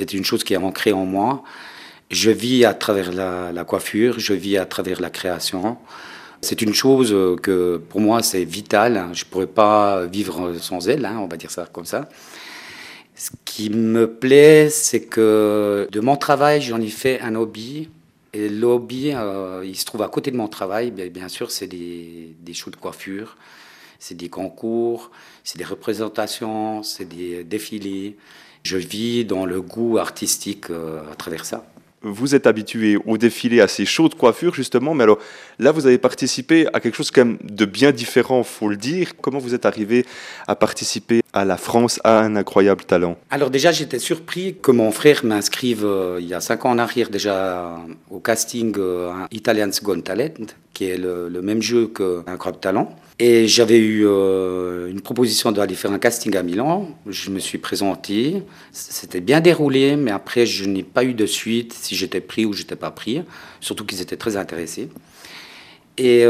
C'est une chose qui est ancrée en moi. Je vis à travers la coiffure, je vis à travers la création. C'est une chose que pour moi c'est vital. Je ne pourrais pas vivre sans elle, on va dire ça comme ça. Ce qui me plaît, c'est que de mon travail, j'en ai fait un hobby. Et le hobby, il se trouve à côté de mon travail. Bien sûr, c'est des shows de coiffure, c'est des concours, c'est des représentations, c'est des défilés. Je vis dans le goût artistique à travers ça. Vous êtes habitué au défilé assez chaud de coiffure, justement, mais alors là, vous avez participé à quelque chose quand même de bien différent, faut le dire. Comment vous êtes arrivé à participer à La France a un incroyable talent? Alors déjà, j'étais surpris que mon frère m'inscrive il y a 5 ans en arrière déjà au casting Italian's Got Talent, qui est le même jeu qu'un Incroyable Talent. Et j'avais eu une proposition d'aller faire un casting à Milan. Je me suis présenté. C'était bien déroulé, mais après, je n'ai pas eu de suite si j'étais pris ou j'étais pas pris. Surtout qu'ils étaient très intéressés. Et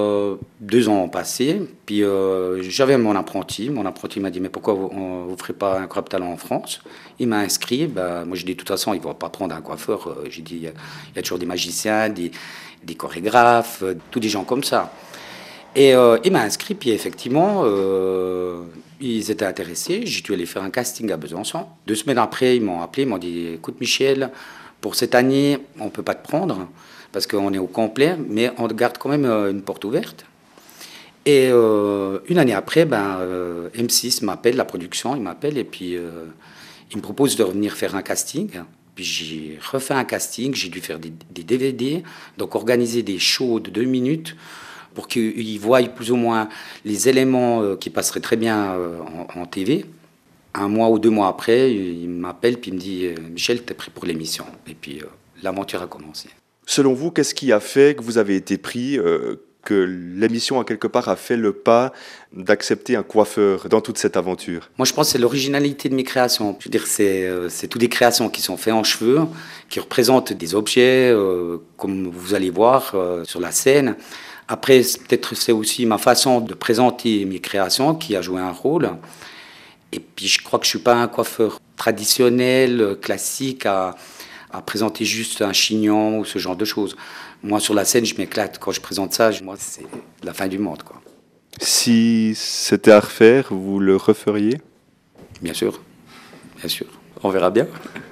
2 ans ont passé. Puis j'avais mon apprenti. Mon apprenti m'a dit, mais pourquoi vous ne ferez pas un Incroyable Talent en France? Il m'a inscrit. Moi, je dis, de toute façon, il ne va pas prendre un coiffeur. J'ai dit, il y a toujours des magiciens, des chorégraphes, tous des gens comme ça. Et il m'a inscrit, puis effectivement, ils étaient intéressés. J'ai dû aller faire un casting à Besançon. 2 semaines après, ils m'ont appelé, ils m'ont dit, écoute Michel, pour cette année, on ne peut pas te prendre, parce qu'on est au complet, mais on garde quand même une porte ouverte. Et une année après, M6 m'appelle, la production, il m'appelle, et puis il me propose de revenir faire un casting. Puis j'ai refait un casting, j'ai dû faire des DVD, donc organiser des shows de 2 minutes, pour qu'ils voient plus ou moins les éléments qui passeraient très bien en TV. 1 mois ou 2 mois après, il m'appelle puis il me dit « Michel, t'es prêt pour l'émission ?» Et puis l'aventure a commencé. Selon vous, qu'est-ce qui a fait que vous avez été pris, que l'émission, à quelque part, a fait le pas d'accepter un coiffeur dans toute cette aventure? Moi, je pense que c'est l'originalité de mes créations. Je veux dire, c'est toutes des créations qui sont faites en cheveux, qui représentent des objets, comme vous allez voir sur la scène. Après, peut-être c'est aussi ma façon de présenter mes créations qui a joué un rôle. Et puis, je crois que je ne suis pas un coiffeur traditionnel, classique, à présenter juste un chignon ou ce genre de choses. Moi, sur la scène, je m'éclate. Quand je présente ça, moi, c'est la fin du monde, quoi. Si c'était à refaire, vous le referiez? Bien sûr, bien sûr. On verra bien.